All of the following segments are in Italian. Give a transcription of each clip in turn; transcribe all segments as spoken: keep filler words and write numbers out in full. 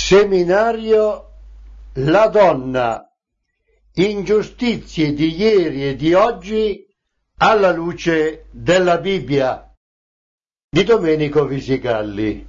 Seminario La donna, ingiustizie di ieri e di oggi alla luce della Bibbia, di Domenico Visigalli.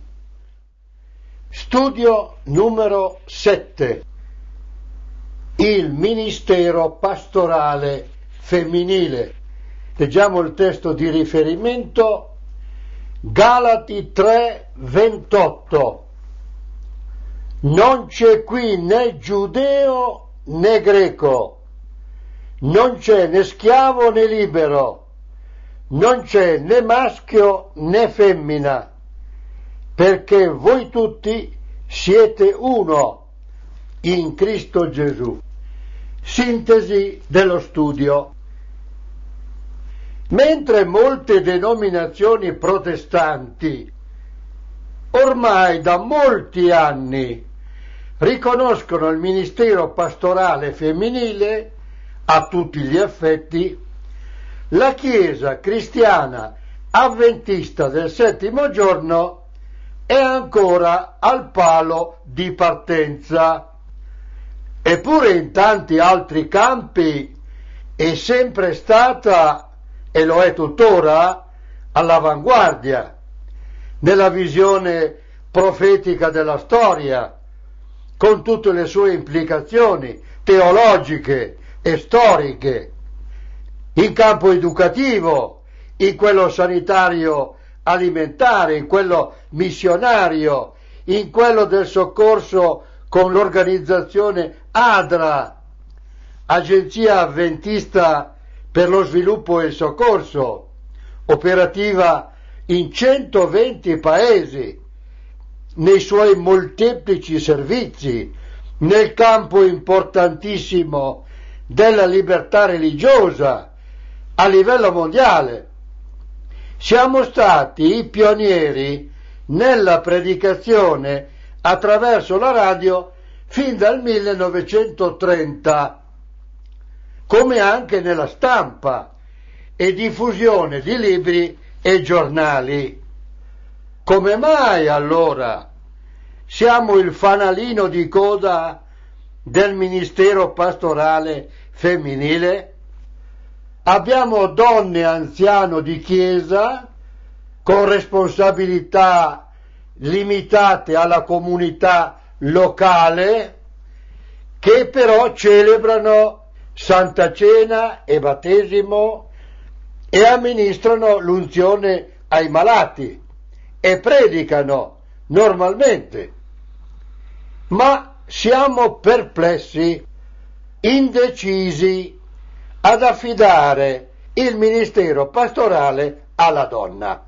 Studio numero sette. Il ministero pastorale femminile. Leggiamo il testo di riferimento, Galati tre ventotto. Non c'è qui né giudeo né greco, non c'è né schiavo né libero, non c'è né maschio né femmina, perché voi tutti siete uno in Cristo Gesù. Sintesi dello studio. Mentre molte denominazioni protestanti ormai da molti anni riconoscono il ministero pastorale femminile a tutti gli effetti, la Chiesa cristiana avventista del settimo giorno è ancora al palo di partenza. Eppure in tanti altri campi è sempre stata, e lo è tuttora, all'avanguardia, nella visione profetica della storia, con tutte le sue implicazioni teologiche e storiche, in campo educativo, in quello sanitario alimentare, in quello missionario, in quello del soccorso con l'organizzazione ADRA, Agenzia Adventista per lo Sviluppo e il Soccorso, operativa in centoventi paesi, nei suoi molteplici servizi, nel campo importantissimo della libertà religiosa a livello mondiale. Siamo stati i pionieri nella predicazione attraverso la radio fin dal millenovecentotrenta, come anche nella stampa e diffusione di libri e giornali. Come mai allora siamo il fanalino di coda del ministero pastorale femminile? Abbiamo donne anziane di chiesa con responsabilità limitate alla comunità locale, che però celebrano Santa Cena e battesimo e amministrano l'unzione ai malati e predicano normalmente. Ma siamo perplessi, indecisi ad affidare il ministero pastorale alla donna.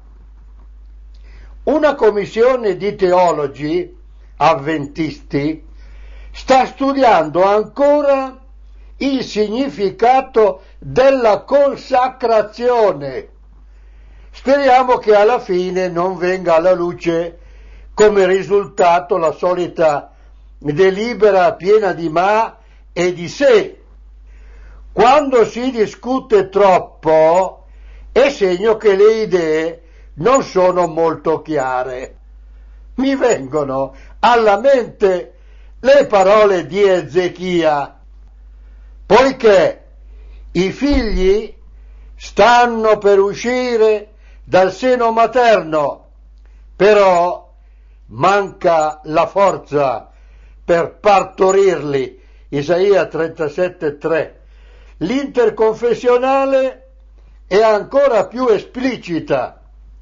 Una commissione di teologi avventisti sta studiando ancora il significato della consacrazione. Speriamo che alla fine non venga alla luce come risultato la solita delibera piena di ma e di se. Quando si discute troppo è segno che le idee non sono molto chiare. Mi vengono alla mente le parole di Ezechia: poiché i figli stanno per uscire dal seno materno, però manca la forza per partorirli. Isaia trentasette tre. L'interconfessionale è ancora più esplicita: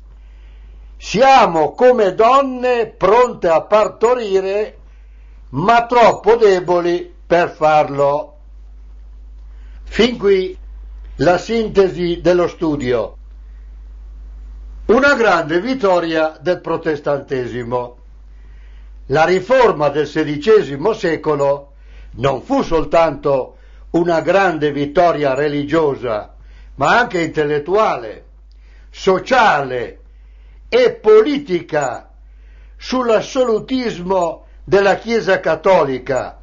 siamo come donne pronte a partorire, ma troppo deboli per farlo. Fin qui la sintesi dello studio. Una grande vittoria del protestantesimo. La riforma del sedicesimo secolo non fu soltanto una grande vittoria religiosa, ma anche intellettuale, sociale e politica sull'assolutismo della Chiesa cattolica,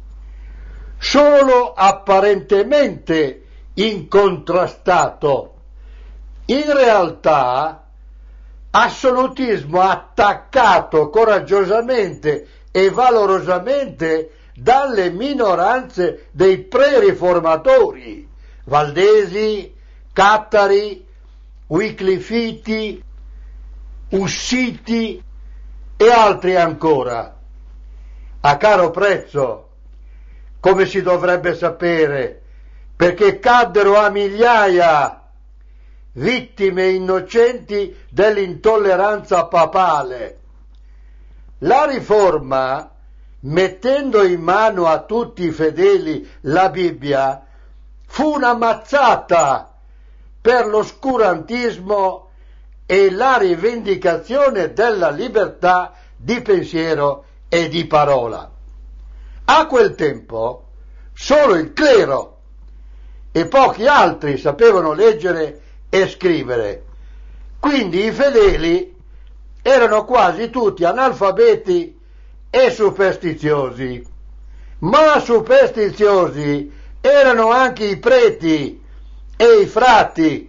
solo apparentemente incontrastato. In realtà assolutismo attaccato coraggiosamente e valorosamente dalle minoranze dei pre-riformatori, Valdesi, Cattari, Wyclifiti, Ussiti e altri ancora, a caro prezzo, come si dovrebbe sapere, perché caddero a migliaia vittime innocenti dell'intolleranza papale. La riforma, mettendo in mano a tutti i fedeli la Bibbia, fu una mazzata per l'oscurantismo e la rivendicazione della libertà di pensiero e di parola. A quel tempo solo il clero e pochi altri sapevano leggere e scrivere, quindi i fedeli erano quasi tutti analfabeti e superstiziosi, ma superstiziosi erano anche i preti e i frati.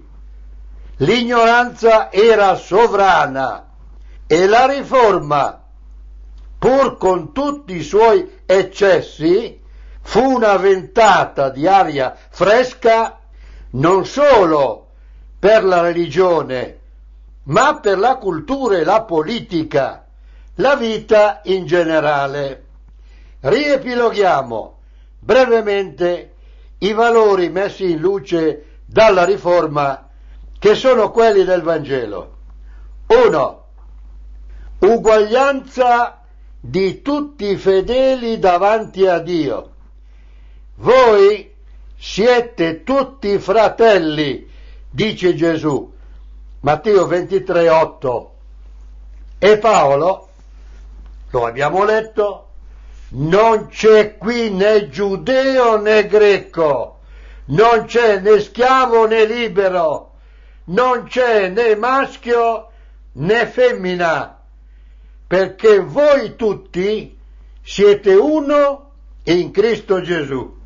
L'ignoranza era sovrana e la riforma, pur con tutti i suoi eccessi, fu una ventata di aria fresca non solo per la religione, ma per la cultura e la politica, la vita in generale. Riepiloghiamo brevemente i valori messi in luce dalla riforma, che sono quelli del Vangelo. uno. Uguaglianza di tutti i fedeli davanti a Dio. Voi siete tutti fratelli, dice Gesù, Matteo ventitré, otto. E Paolo, lo abbiamo letto, non c'è qui né giudeo né greco, non c'è né schiavo né libero, non c'è né maschio né femmina, perché voi tutti siete uno in Cristo Gesù.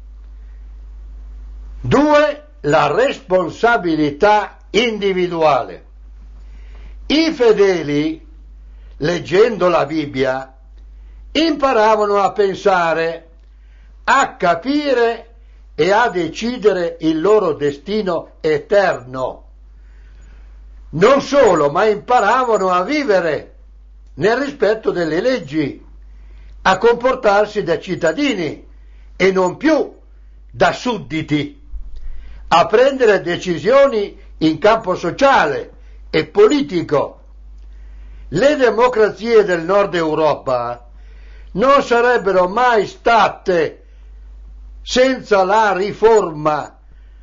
Due. La responsabilità individuale. I fedeli, leggendo la Bibbia, imparavano a pensare, a capire e a decidere il loro destino eterno. Non solo, ma imparavano a vivere nel rispetto delle leggi, a comportarsi da cittadini e non più da sudditi, a prendere decisioni in campo sociale e politico. Le democrazie del Nord Europa non sarebbero mai state senza la riforma,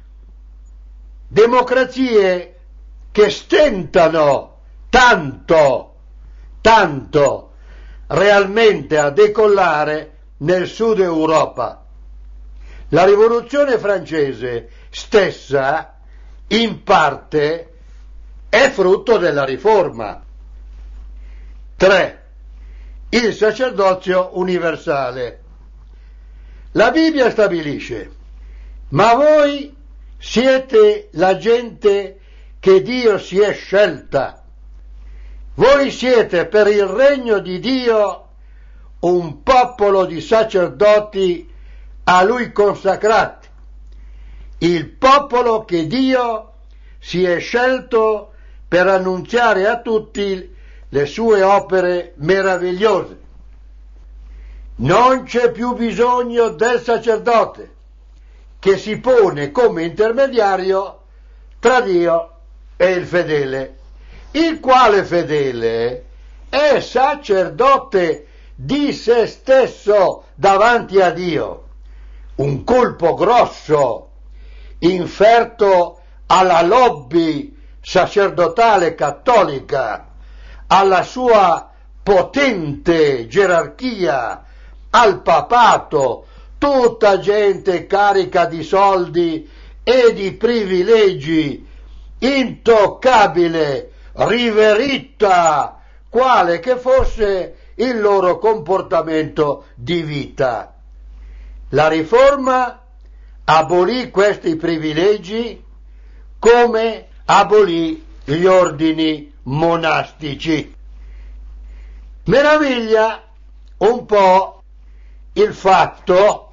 democrazie che stentano tanto, tanto realmente a decollare nel Sud Europa. La rivoluzione francese stessa, in parte, è frutto della riforma. tre. Il sacerdozio universale. La Bibbia stabilisce: ma voi siete la gente che Dio si è scelta. Voi siete per il regno di Dio un popolo di sacerdoti a Lui consacrati, il popolo che Dio si è scelto per annunziare a tutti le sue opere meravigliose. Non c'è più bisogno del sacerdote, che si pone come intermediario tra Dio e il fedele, il quale fedele è sacerdote di se stesso davanti a Dio. Un colpo grosso inferto alla lobby sacerdotale cattolica, alla sua potente gerarchia, al papato, tutta gente carica di soldi e di privilegi, intoccabile, riveritta, quale che fosse il loro comportamento di vita. La riforma abolì questi privilegi come abolì gli ordini monastici. Meraviglia un po' il fatto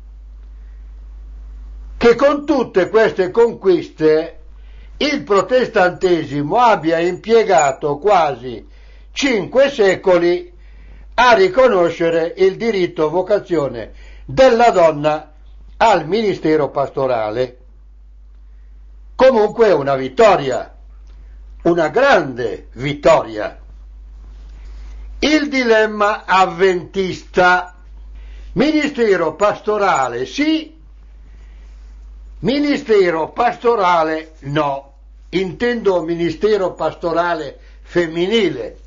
che con tutte queste conquiste il protestantesimo abbia impiegato quasi cinque secoli a riconoscere il diritto vocazione della donna al ministero pastorale. Comunque è una vittoria, una grande vittoria. Il dilemma avventista: ministero pastorale sì, ministero pastorale no. Intendo ministero pastorale femminile.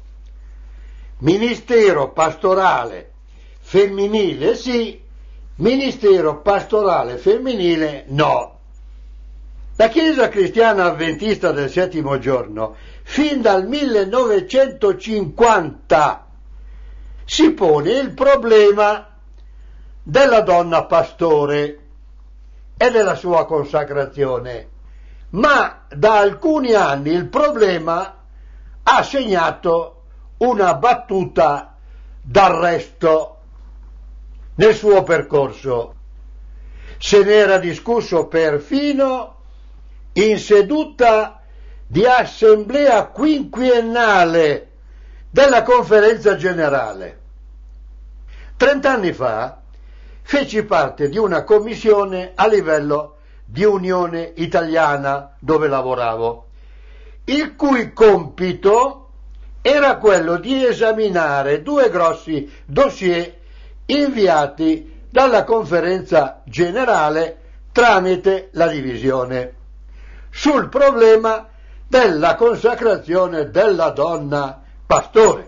Ministero pastorale femminile sì, ministero pastorale femminile no. La Chiesa Cristiana Avventista del Settimo Giorno, fin dal millenovecentocinquanta, si pone il problema della donna pastore e della sua consacrazione, ma da alcuni anni il problema ha segnato una battuta d'arresto nel suo percorso. Se ne era discusso perfino in seduta di assemblea quinquennale della conferenza generale. Trent'anni fa feci parte di una commissione a livello di Unione Italiana dove lavoravo, il cui compito era quello di esaminare due grossi dossier inviati dalla conferenza generale tramite la divisione sul problema della consacrazione della donna pastore.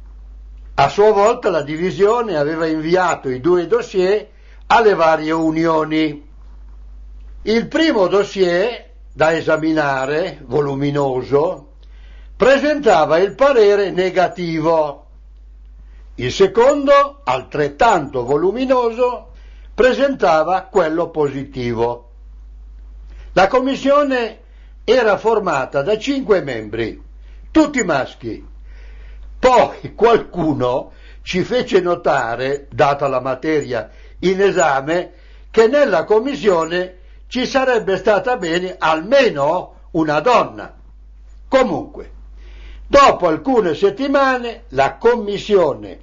A sua volta la divisione aveva inviato i due dossier alle varie unioni. Il primo dossier da esaminare, voluminoso, presentava il parere negativo. Il secondo, altrettanto voluminoso, presentava quello positivo. La commissione era formata da cinque membri, tutti maschi. Poi qualcuno ci fece notare, data la materia in esame, che nella commissione ci sarebbe stata bene almeno una donna. Comunque, dopo alcune settimane, la commissione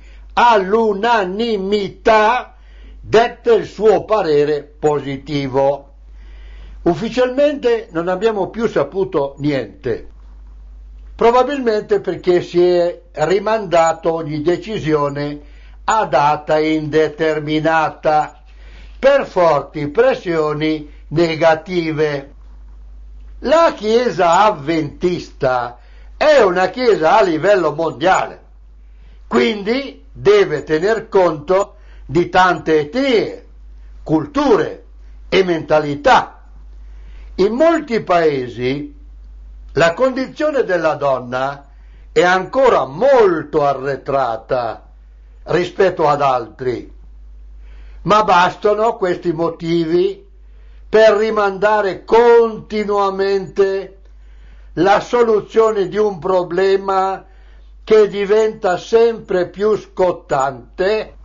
all'unanimità dette il suo parere positivo. Ufficialmente non abbiamo più saputo niente, probabilmente perché si è rimandato ogni decisione a data indeterminata per forti pressioni negative. La Chiesa avventista è una Chiesa a livello mondiale, quindi deve tener conto di tante etnie, culture e mentalità. In molti paesi la condizione della donna è ancora molto arretrata rispetto ad altri, ma bastano questi motivi per rimandare continuamente la soluzione di un problema che diventa sempre più scottante.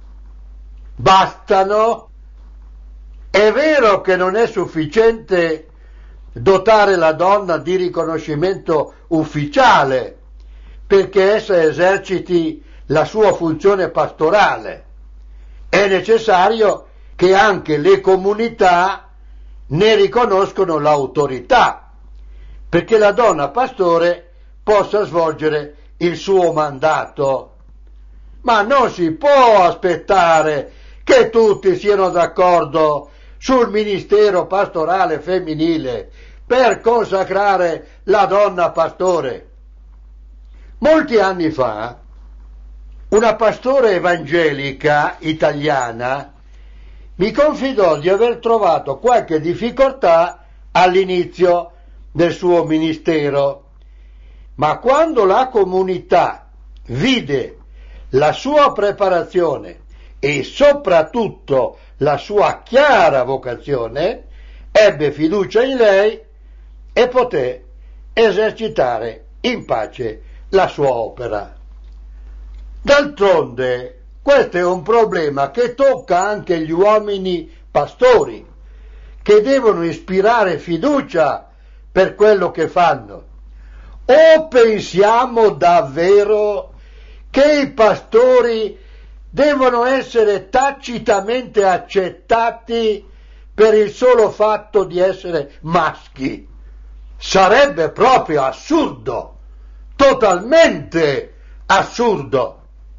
Bastano. È vero che non è sufficiente dotare la donna di riconoscimento ufficiale perché essa eserciti la sua funzione pastorale. È necessario che anche le comunità ne riconoscono l'autorità, perché la donna pastore possa svolgere il suo mandato. Ma non si può aspettare che tutti siano d'accordo sul ministero pastorale femminile per consacrare la donna pastore. Molti anni fa una pastore evangelica italiana mi confidò di aver trovato qualche difficoltà all'inizio del suo ministero, ma quando la comunità vide la sua preparazione e soprattutto la sua chiara vocazione, ebbe fiducia in lei e poté esercitare in pace la sua opera. D'altronde, Questo è un problema che tocca anche gli uomini pastori, che devono ispirare fiducia per quello che fanno. O pensiamo davvero che i pastori devono essere tacitamente accettati per il solo fatto di essere maschi? Sarebbe proprio assurdo, totalmente assurdo.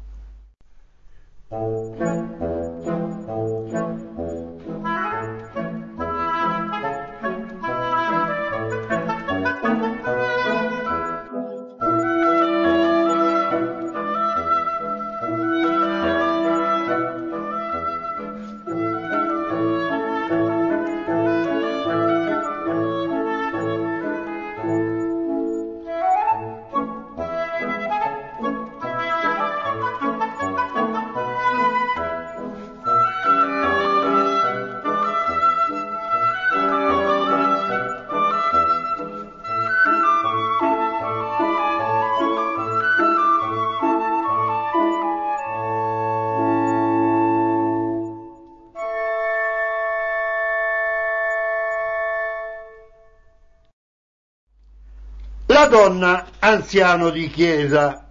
La donna anziano di chiesa.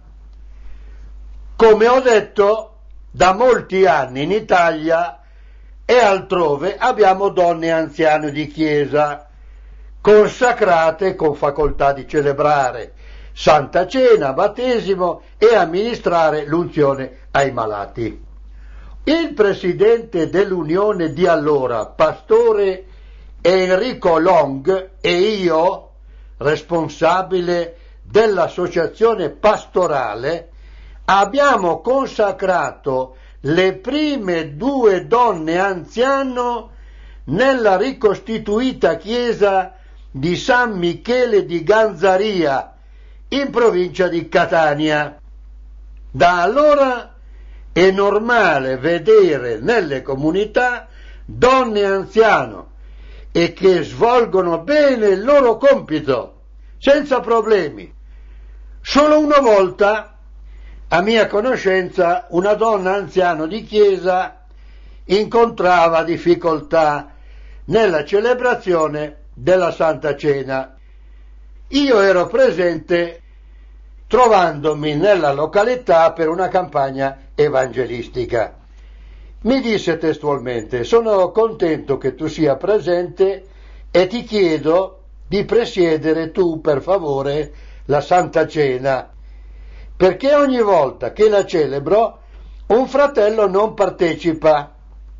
Come ho detto, da molti anni in Italia e altrove abbiamo donne anziane di chiesa, consacrate con facoltà di celebrare Santa Cena, battesimo e amministrare l'unzione ai malati. Il presidente dell'Unione di allora, pastore Enrico Long, e io, responsabile dell'associazione pastorale, abbiamo consacrato le prime due donne anziano nella ricostituita chiesa di San Michele di Ganzaria, in provincia di Catania. Da allora è normale vedere nelle comunità donne anziano e che svolgono bene il loro compito, senza problemi. Solo una volta, a mia conoscenza, una donna anziano di chiesa incontrava difficoltà nella celebrazione della Santa Cena. Io ero presente trovandomi nella località per una campagna evangelistica. Mi disse testualmente: sono contento che tu sia presente e ti chiedo di presiedere tu, per favore, la Santa Cena, perché ogni volta che la celebro un fratello non partecipa,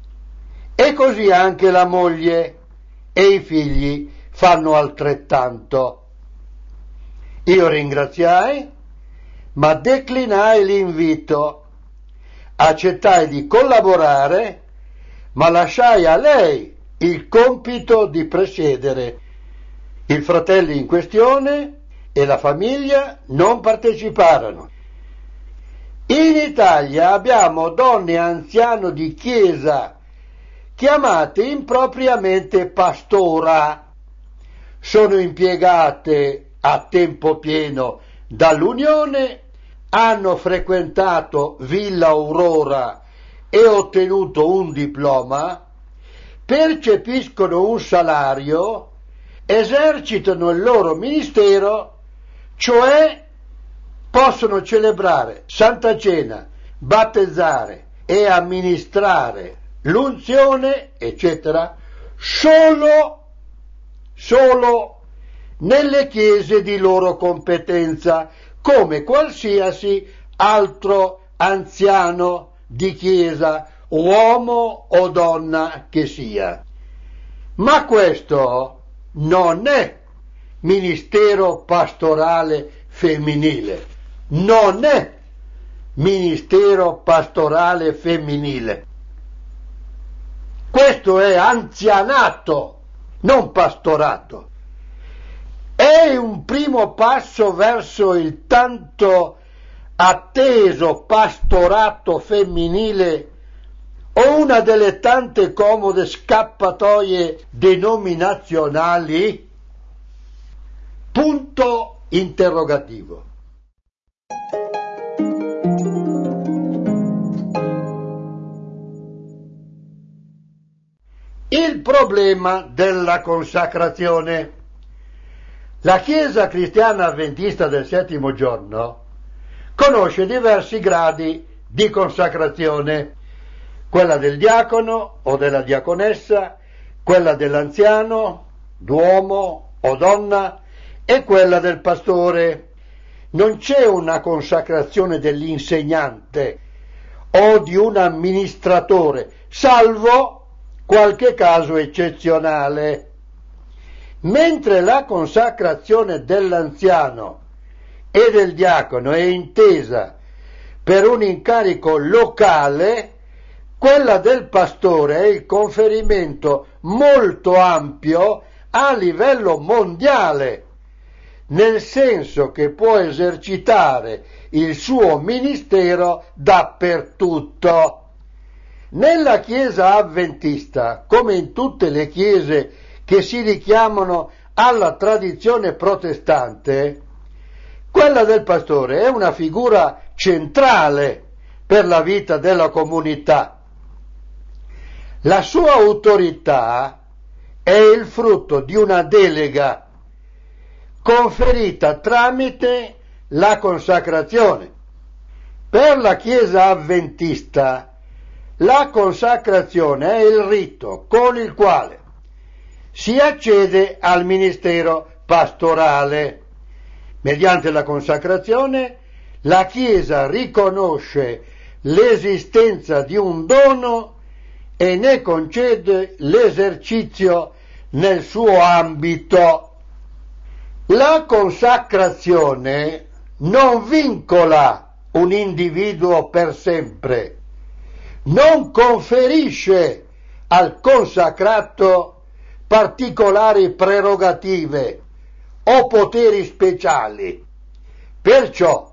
e così anche la moglie e i figli fanno altrettanto. Io ringraziai, ma declinai l'invito, accettai di collaborare, ma lasciai a lei il compito di presiedere. I fratelli in questione e la famiglia non parteciparono. In Italia abbiamo donne anziano di chiesa chiamate impropriamente pastora. Sono impiegate a tempo pieno dall'Unione, hanno frequentato Villa Aurora e ottenuto un diploma, percepiscono un salario, esercitano il loro ministero, cioè possono celebrare Santa Cena, battezzare e amministrare l'unzione, eccetera, solo, solo nelle chiese di loro competenza, come qualsiasi altro anziano di chiesa, uomo o donna che sia. Ma questo non è ministero pastorale femminile, non è ministero pastorale femminile. Questo è anzianato, non pastorato. È un primo passo verso il tanto atteso pastorato femminile o una delle tante comode scappatoie denominazionali? Punto interrogativo. il problema della consacrazione. La Chiesa cristiana avventista del settimo giorno conosce diversi gradi di consacrazione, quella del diacono o della diaconessa, quella dell'anziano, d'uomo o donna, e quella del pastore. Non c'è una consacrazione dell'insegnante o di un amministratore, salvo qualche caso eccezionale. Mentre la consacrazione dell'anziano e del diacono è intesa per un incarico locale, quella del pastore è il conferimento molto ampio a livello mondiale, nel senso che può esercitare il suo ministero dappertutto. Nella Chiesa avventista, come in tutte le chiese che si richiamano alla tradizione protestante, quella del pastore è una figura centrale per la vita della comunità. La sua autorità è il frutto di una delega conferita tramite la consacrazione. Per la Chiesa avventista la consacrazione è il rito con il quale si accede al ministero pastorale. Mediante la consacrazione la Chiesa riconosce l'esistenza di un dono e ne concede l'esercizio nel suo ambito. La consacrazione non vincola un individuo per sempre, non conferisce al consacrato particolari prerogative o poteri speciali. Perciò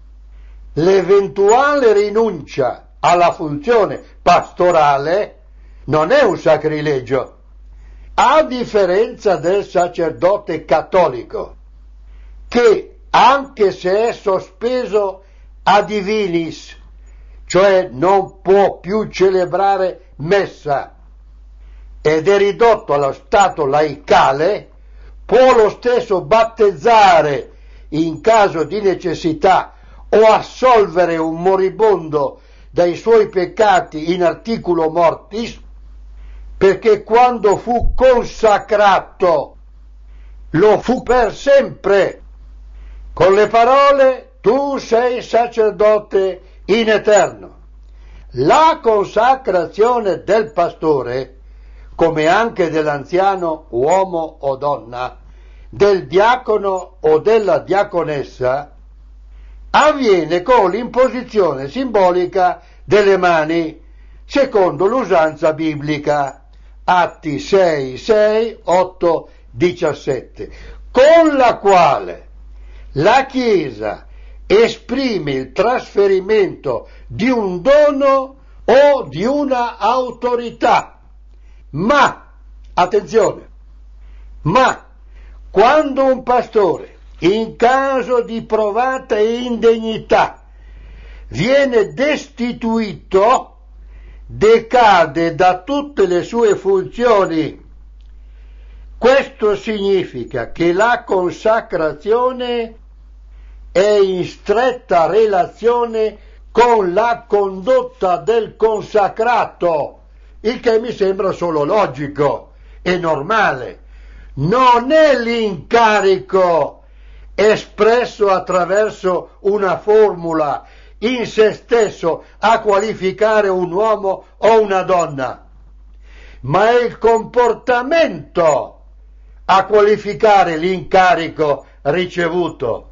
l'eventuale rinuncia alla funzione pastorale non è un sacrilegio, a differenza del sacerdote cattolico, che anche se è sospeso ad divinis, cioè non può più celebrare messa, ed è ridotto allo stato laicale, può lo stesso battezzare in caso di necessità o assolvere un moribondo dai suoi peccati in articulo mortis, perché quando fu consacrato lo fu per sempre, con le parole: tu sei sacerdote in eterno. La consacrazione del pastore, come anche dell'anziano uomo o donna, del diacono o della diaconessa, avviene con l'imposizione simbolica delle mani, secondo l'usanza biblica, Atti sei, sei, otto, diciassette, con la quale la Chiesa esprime il trasferimento di un dono o di una autorità. Ma, attenzione, ma quando un pastore, in caso di provata indegnità, viene destituito, decade da tutte le sue funzioni. Questo significa che la consacrazione è in stretta relazione con la condotta del consacrato, il che mi sembra solo logico e normale. Non è l'incarico espresso attraverso una formula in se stesso a qualificare un uomo o una donna, ma è il comportamento a qualificare l'incarico ricevuto.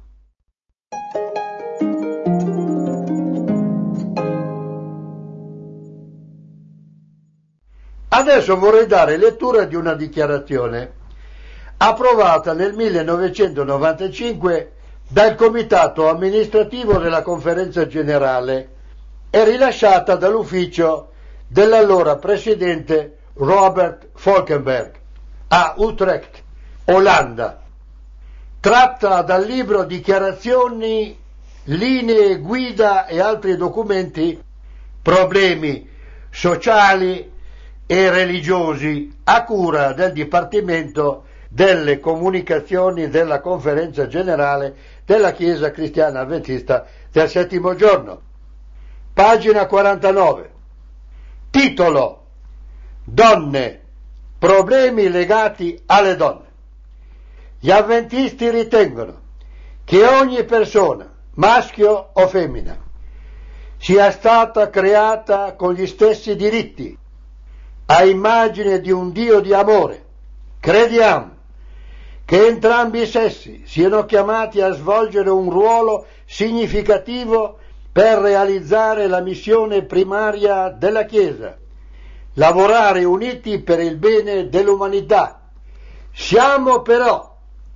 Adesso vorrei dare lettura di una dichiarazione approvata nel millenovecentonovantacinque dal Comitato amministrativo della Conferenza Generale e rilasciata dall'ufficio dell'allora presidente Robert Falkenberg a Utrecht, Olanda. Tratta dal libro Dichiarazioni, linee guida e altri documenti, problemi sociali, e religiosi a cura del Dipartimento delle Comunicazioni della Conferenza Generale della Chiesa Cristiana Adventista del Settimo Giorno. Pagina quarantanove. Titolo: Donne, problemi legati alle donne. Gli avventisti ritengono che ogni persona, maschio o femmina, sia stata creata con gli stessi diritti, a immagine di un Dio di amore. Crediamo che entrambi i sessi siano chiamati a svolgere un ruolo significativo per realizzare la missione primaria della Chiesa: lavorare uniti per il bene dell'umanità. Siamo però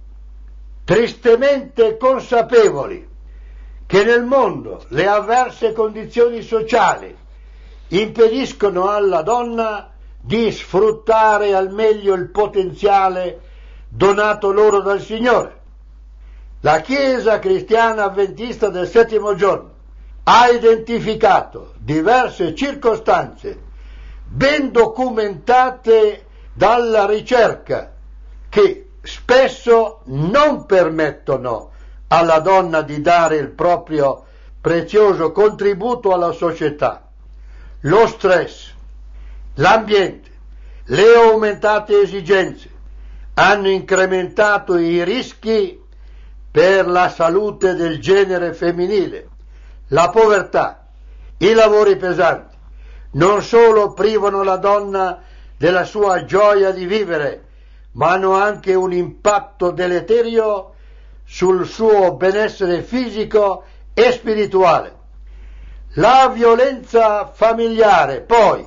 tristemente consapevoli che nel mondo le avverse condizioni sociali impediscono alla donna di sfruttare al meglio il potenziale donato loro dal Signore. La Chiesa Cristiana Adventista del Settimo Giorno ha identificato diverse circostanze ben documentate dalla ricerca che spesso non permettono alla donna di dare il proprio prezioso contributo alla società. Lo stress, l'ambiente, le aumentate esigenze hanno incrementato i rischi per la salute del genere femminile. La povertà, i lavori pesanti non solo privano la donna della sua gioia di vivere, ma hanno anche un impatto deleterio sul suo benessere fisico e spirituale. La violenza familiare, poi,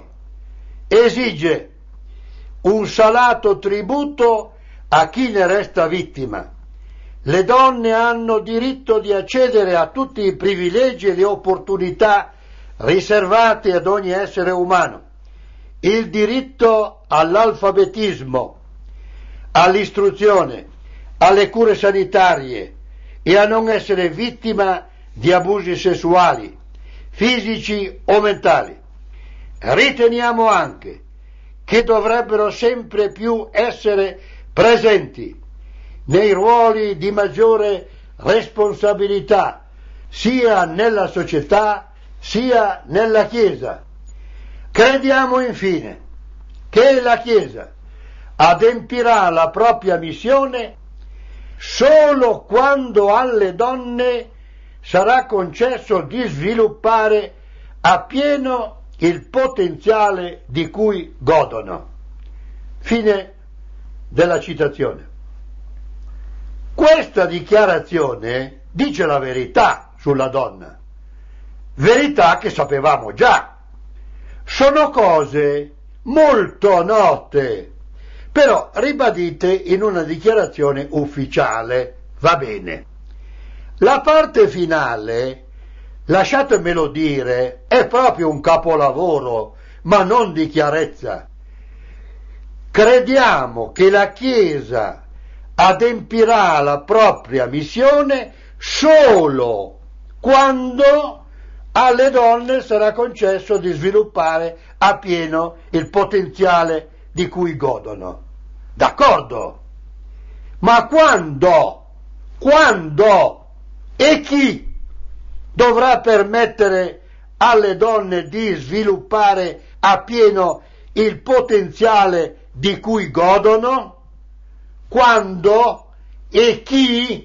esige un salato tributo a chi ne resta vittima. Le donne hanno diritto di accedere a tutti i privilegi e le opportunità riservate ad ogni essere umano: il diritto all'alfabetismo, all'istruzione, alle cure sanitarie e a non essere vittima di abusi sessuali, fisici o mentali. Riteniamo anche che dovrebbero sempre più essere presenti nei ruoli di maggiore responsabilità sia nella società sia nella Chiesa. Crediamo infine che la Chiesa adempirà la propria missione solo quando alle donne sarà concesso di sviluppare appieno il potenziale di cui godono. Fine della citazione. Questa dichiarazione dice la verità sulla donna, verità che sapevamo già. Sono cose molto note, però ribadite in una dichiarazione ufficiale. Va bene. La parte finale, lasciatemelo dire, è proprio un capolavoro, ma non di chiarezza. Crediamo che la Chiesa adempirà la propria missione solo quando alle donne sarà concesso di sviluppare appieno il potenziale di cui godono. D'accordo? Ma quando? Quando? E chi dovrà permettere alle donne di sviluppare appieno il potenziale di cui godono? Quando e chi?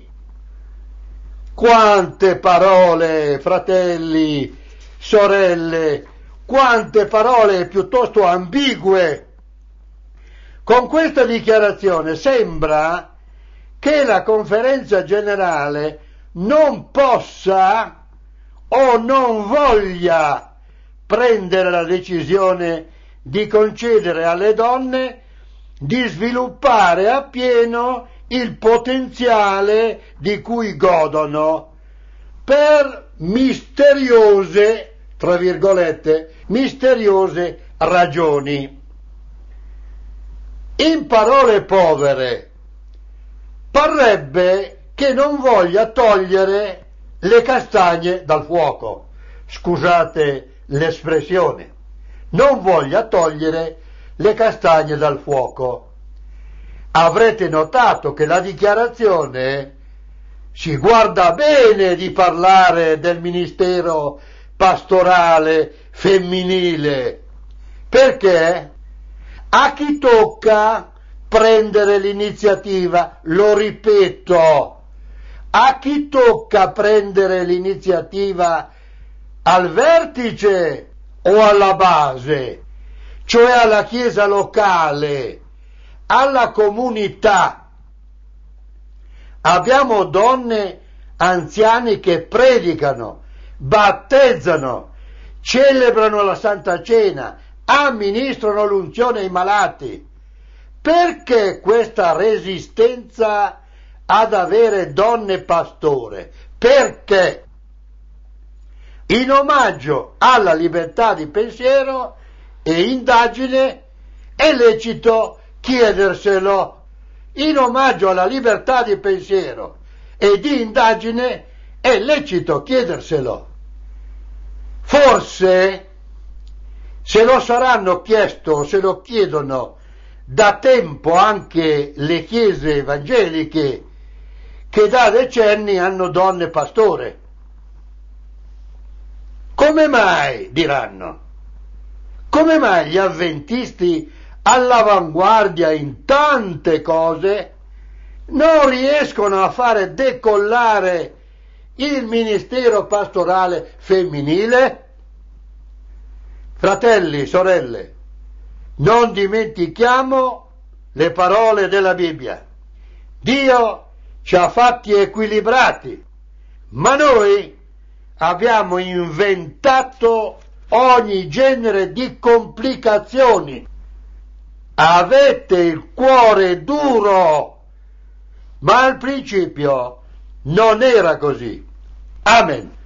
Quante parole, fratelli, sorelle, quante parole piuttosto ambigue. Con questa dichiarazione sembra che la Conferenza Generale non possa o non voglia prendere la decisione di concedere alle donne di sviluppare appieno il potenziale di cui godono per misteriose, tra virgolette, misteriose ragioni. In parole povere, parrebbe che non voglia togliere le castagne dal fuoco, scusate l'espressione, non voglia togliere le castagne dal fuoco. Avrete notato che la dichiarazione si guarda bene di parlare del ministero pastorale femminile, perché a chi tocca prendere l'iniziativa, lo ripeto, a chi tocca prendere l'iniziativa al vertice o alla base, cioè alla chiesa locale, alla comunità. Abbiamo donne anziane che predicano, battezzano, celebrano la Santa Cena, amministrano l'unzione ai malati. Perché questa resistenza ad avere donne pastore? Perché in omaggio alla libertà di pensiero e indagine è lecito chiederselo. In omaggio alla libertà di pensiero e di indagine è lecito chiederselo. Forse, se lo saranno chiesto, se lo chiedono da tempo anche le chiese evangeliche che da decenni hanno donne pastore. Come mai, diranno, come mai gli avventisti all'avanguardia in tante cose non riescono a fare decollare il ministero pastorale femminile? Fratelli, sorelle, non dimentichiamo le parole della Bibbia. Dio ci ha fatti equilibrati, ma noi abbiamo inventato ogni genere di complicazioni. Avete il cuore duro, ma al principio non era così. Amen.